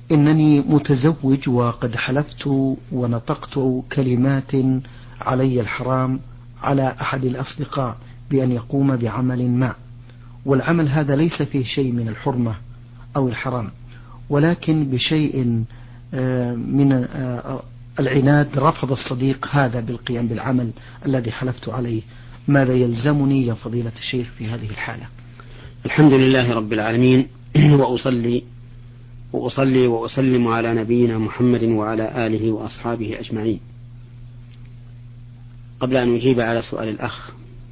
إنني متزوج وقد حلفت ونطقت كلمات علي الحرام على أحد الأصدقاء بأن يقوم بعمل ما، والعمل هذا ليس فيه شيء من الحرمة أو الحرام، ولكن بشيء من العناد رفض الصديق هذا بالقيام بالعمل الذي حلفت عليه. ماذا يلزمني يا فضيلة الشيخ في هذه الحالة؟ الحمد لله رب العالمين، وأصلي وأسلم على نبينا محمد وعلى آله وأصحابه أجمعين. قبل أن أجيب على سؤال الأخ،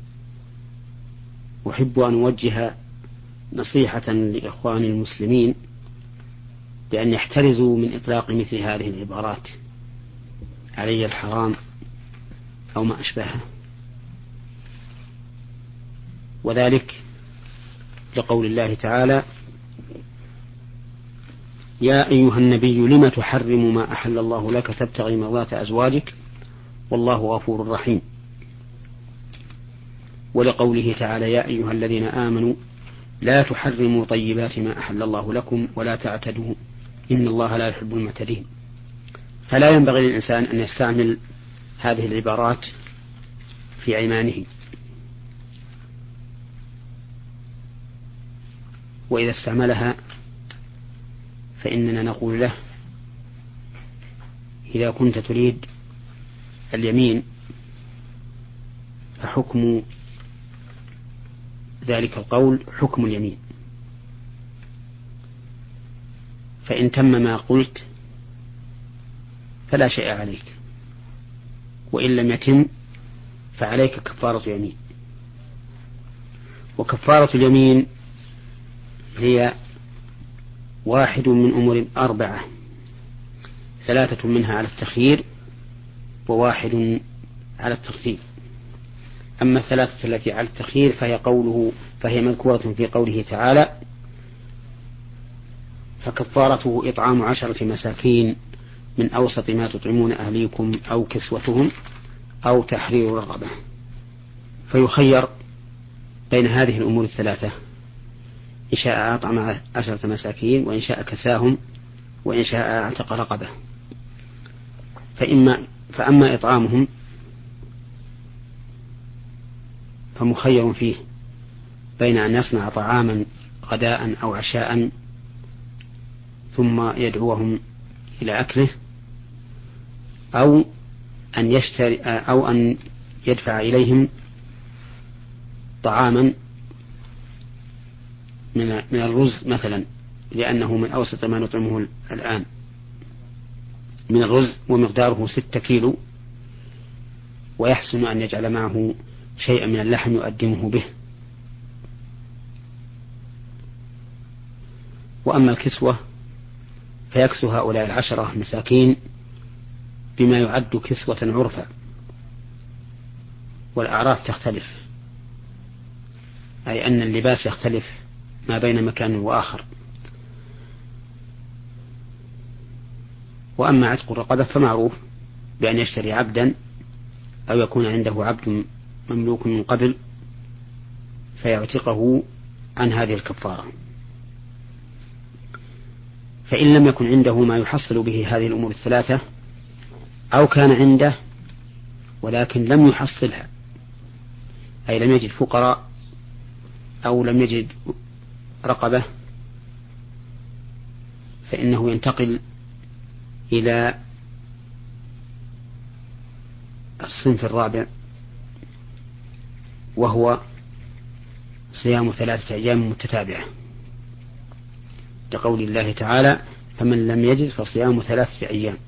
أحب أن أوجه نصيحة لإخواني المسلمين بأن يحترزوا من إطلاق مثل هذه العبارات علي الحرام أو ما أشبهها، وذلك لقول الله تعالى: يا أيها النبي لم تحرم ما أحل الله لك تبتغي مرضات أزواجك والله غفور رحيم. ولقوله تعالى: يا أيها الذين آمنوا لا تحرموا طيبات ما أحل الله لكم ولا تعتدوا إن الله لا يحب المعتدين. فلا ينبغي للإنسان أن يستعمل هذه العبارات في أيمانه، وإذا استعملها فإننا نقول له: إذا كنت تريد اليمين فحكم ذلك القول حكم اليمين، فإن تم ما قلت فلا شيء عليك، وإن لم يتم فعليك كفارة يمين. وكفارة اليمين هي واحد من أمور 4، 3 منها على التخيير وواحد على الترتيب. أما 3 التي على التخيير فهي مذكورة في قوله تعالى: فكفارته إطعام 10 مساكين من أوسط ما تطعمون أهليكم أو كسوتهم أو تحرير رقبة. فيخير بين هذه الأمور 3، إن شاء أطعم 10 مساكين، وإن شاء كساهم، وإن شاء أعتق رقبة. فأما إطعامهم فمخير فيه بين أن يصنع طعاما غداء أو عشاء ثم يدعوهم إلى أكله، أو أن يدفع إليهم طعاما من الرز مثلا، لأنه من أوسط ما نطعمه الآن من الرز، ومقداره 6 كيلو، ويحسن أن يجعل معه شيئا من اللحم يقدمه به. وأما الكسوة فيكسو هؤلاء 10 مساكين بما يعد كسوة عرفا، والأعراف تختلف، أي أن اللباس يختلف ما بين مكان وآخر. وأما عتق الرقبة فمعروف بأن يشتري عبدا أو يكون عنده عبد مملوك من قبل فيعتقه عن هذه الكفارة. فإن لم يكن عنده ما يحصل به هذه الأمور 3، أو كان عنده ولكن لم يحصلها، أي لم يجد فقراء أو لم يجد رقبة، فإنه ينتقل إلى الصنف الرابع، وهو صيام 3 أيام متتابعة، لقول الله تعالى: فمن لم يجد فصيام 3 أيام.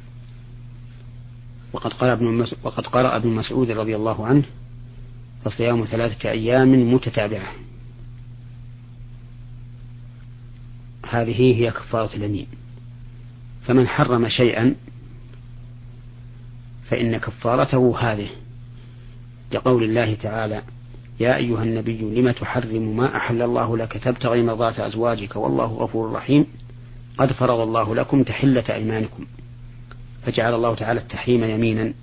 وقد قرأ ابن مسعود رضي الله عنه: فصيام 3 أيام متتابعة. هذه هي كفارة اليمين. فمن حرم شيئا فإن كفارته هذه، لقول الله تعالى: يا أيها النبي لم تحرم ما أحل الله لك تبتغي مرضات أزواجك والله غفور رحيم قد فرض الله لكم تحلة أيمانكم. فجعل الله تعالى التحريم يمينا